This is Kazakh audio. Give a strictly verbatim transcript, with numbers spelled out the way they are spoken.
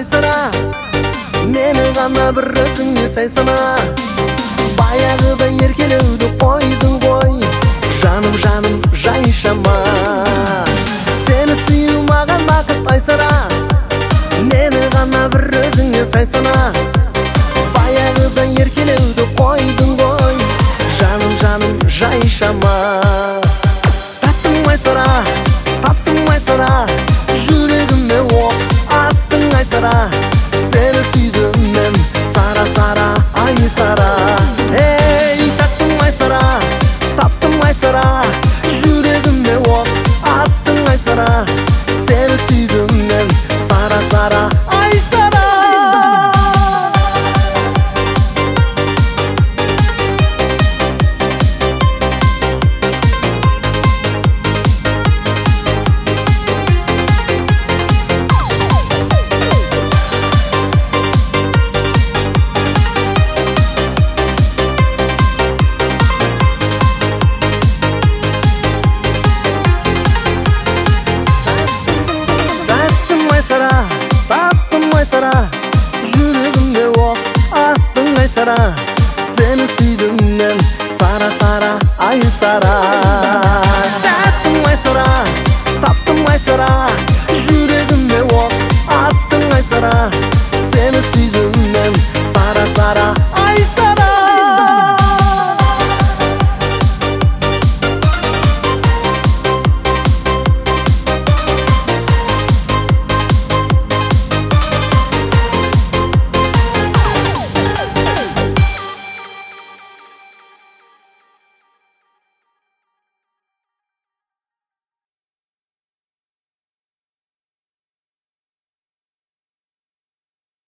айсара, мені ғана бір өзіңе сайсана. Баяғыда еркелеуді қойдың ғой, жаным жаным жайшама. Сені сүю маған бақыт айсара, мені ғана бір өзіңе сайсана. Баяғыда еркелеуді қойдың ғой, жаным жаным жайшама. Таптың айсара, таптың айсара, жүрегіме оқ аттың айсара. Сені сүйдім мен сара сара айсара. Ей, таптың айсара, таптың айсара, жүрегіме оқ аттың айсара. Сені сүйдім мен сара сара айсара. Айсара, жүрегімде оқ аттың айсара. Сені сүйдім мен сара сара айсара. Таптым айсара, таптым айсара, жүрегімде оқ аттың айсара. Сені сүйдім мен сара сара